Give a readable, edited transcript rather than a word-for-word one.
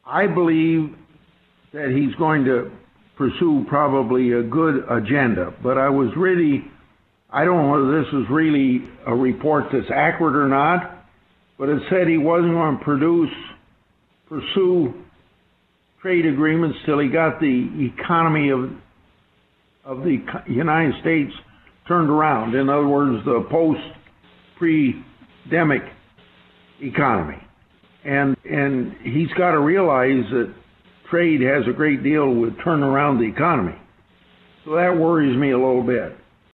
I believe that he's going to pursue probably a good agenda, but I don't know whether this is really a report that's accurate or not, but it said he wasn't going to pursue trade agreements till he got the economy of the United States turned around. In other words, the post-pre-demic economy. And he's got to realize that trade has a great deal with turning around the economy. So that worries me a little bit.